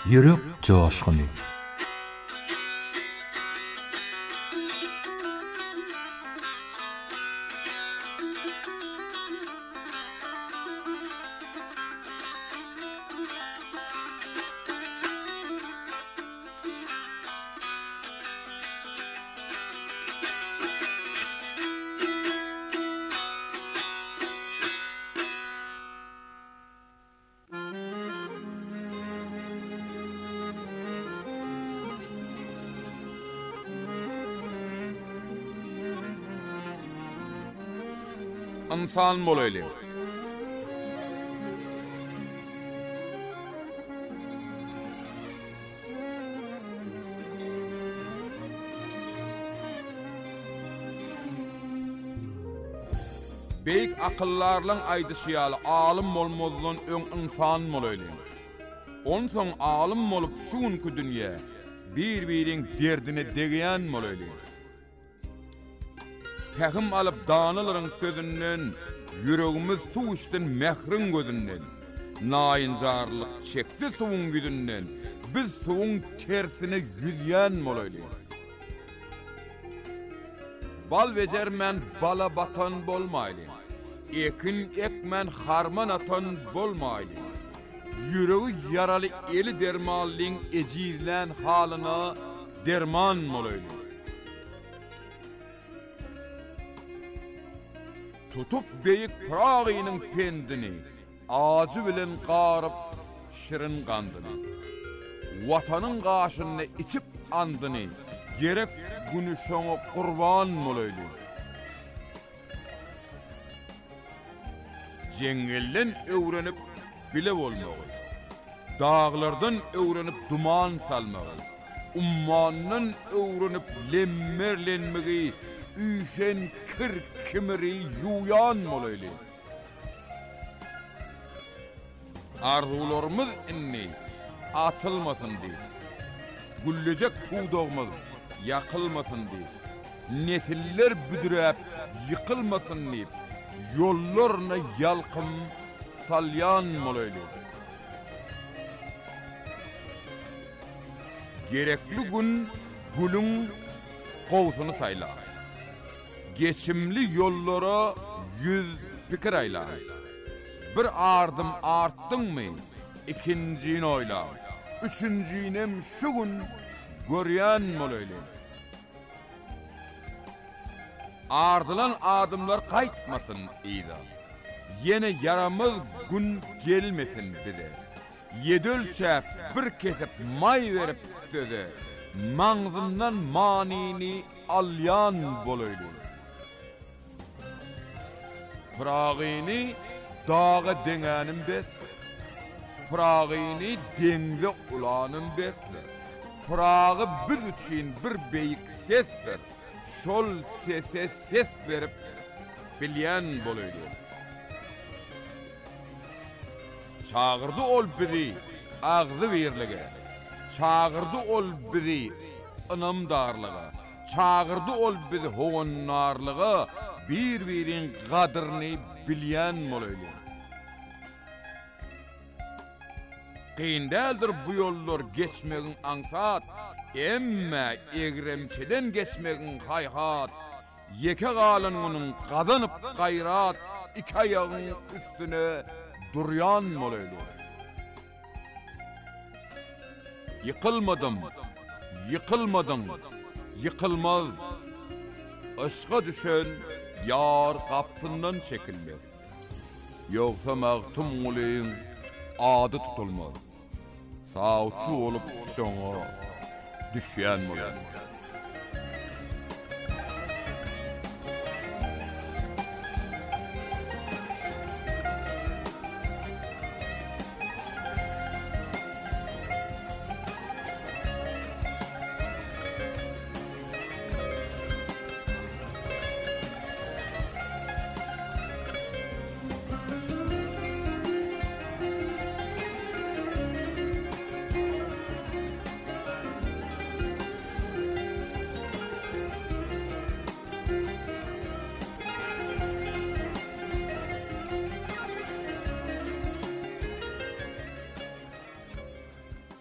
Yürek coşkunu. İnsan bolaylı. Beyik akıllarlan aýdyşýaly alim bolmazdan öň insan bolayly. Onsoň alim bolup şu günkü dünýä bir-biriň derdine degýän bolayly. Pähim alıp danaların sözünden, yüreğimiz su içten mehrin gözünden, naincarlık çekti suğun güdünden, biz suğun tersine yüzyen molaylı. Bal becermen bala batan bolmaylı, ekin ekmen harman atan bolmaylı. Yüreği yaralı eli dermallin ecirlen halına derman molaylı. Tutup beyik prağıyının pendini, ağzı bilen qarıp şirin qandını, vatanın qaşını içip andını, gerek günü şoňa qurban molaylı. Jengilden öwrenip bile bolmagy, dağlardan öwrenip duman salmagy, ummandan öwrenip lemmerlenmegi, Üşen kır kimiri yuyan molaylı. Arzularımız inni atılmasın diye, güllecek tuğdağımız yakılmasın diye, nesiller büdürep yıkılmasın diye, yollarına yalkım salyan molaylı. Gerekli gün gülün kovsunu sayla. Geçimli yollara yüz fikir ayla. Bir ardım arttın mı, ikincini oyla. Üçüncüynem şu gün göryen molaylı. Ardılan adımlar kaytmasın iyda. Yine yaramız gün gelmesin bize. Yedölçep bir kesip may verip söze, mağzından manini alyan bolaylı. Prağini dağa deňänim besli, prağini deňze ulanım besli, prağı biz üçin bir beyik sesdir, şol sese ses verip bilýän bolayly. Çağırdı ol biri ağzı berlige, çağırdı ol biri ınamdarlyga, çağırdı ol biri hoğonnarlyga, bir-birin qadrını bilýän bolayly. Qiyindäldir bu yollar geçmegin ansat, emme egremçeden geçmegin hayhat. Yeke galan onun qazanyp gayrat, iki ayağın üstüne duryan bolayly. Yıkılmadım, yıkılmadım, yıkılmaz. Aşka düşen yar kapsından çekilmez. Yoksa mağtum olayın adı tutulmaz. Sağçı olup şoňa düşýän bolar.